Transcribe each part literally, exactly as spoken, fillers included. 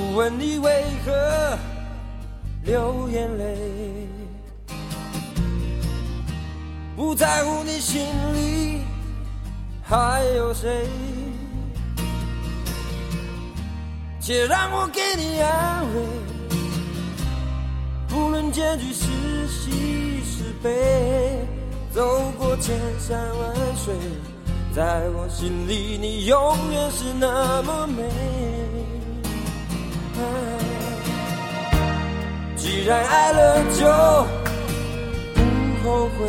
不问你为何流眼泪，不在乎你心里还有谁，且让我给你安慰，不论结局是喜是悲，走过千山万水，在我心里你永远是那么美。既然爱了就不后悔，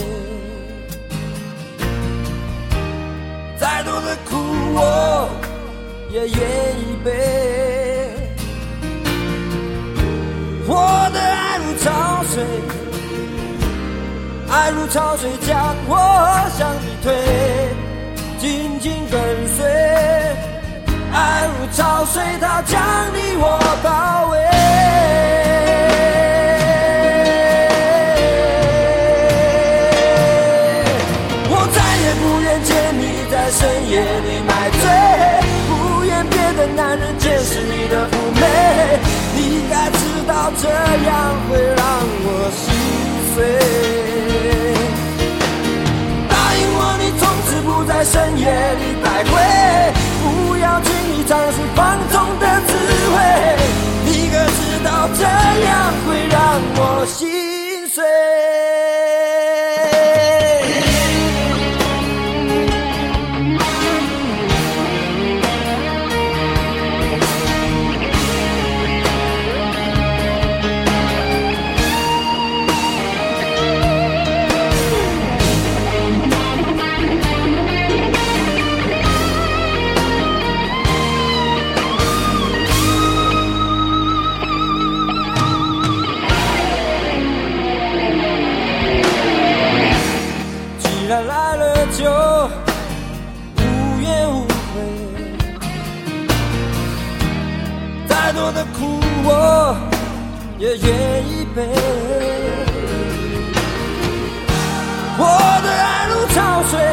再多的苦我也愿意背。我的爱如潮水，爱如潮水将我向你推，紧紧跟随。爱如潮水，它将你我包围。我再也不愿见你在深夜里买醉，不愿别的男人见识你的妩媚。你该知道这样会让我心碎。答应我，你从此不在深夜里徘徊，不要轻易尝试放纵的滋味。你可知道这样会让我心碎。来了就无怨无悔，再多的苦我也愿意背。我的爱如潮水，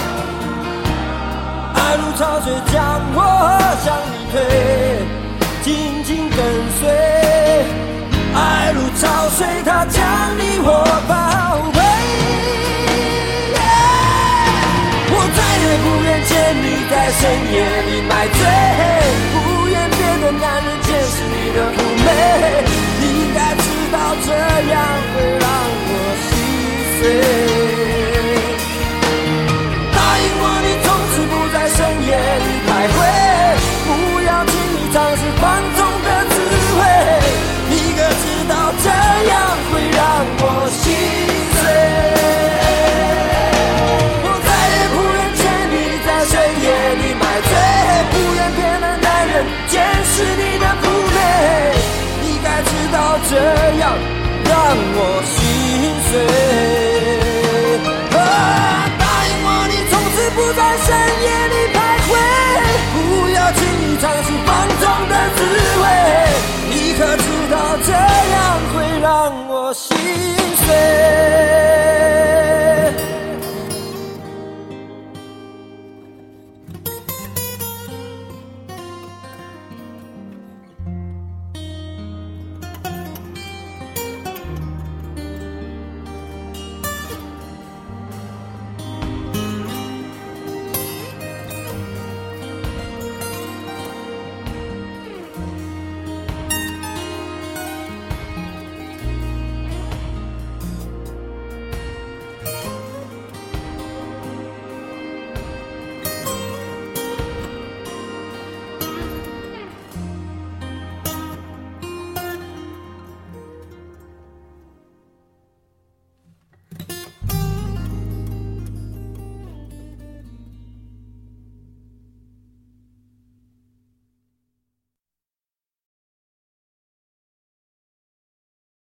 爱如潮水将我向你推，紧紧跟随。爱如潮水，它将你我包围。不愿见你在深夜里买醉，不愿别的男人见识你的妩媚。你该知道这样会让我心碎。答应我，你从此不在深夜里徘徊，不要轻易尝试放纵的滋味。你可知道这样会让我心碎。见识你的妩媚，你该知道这样让我心碎。啊，答应我，你从此不再深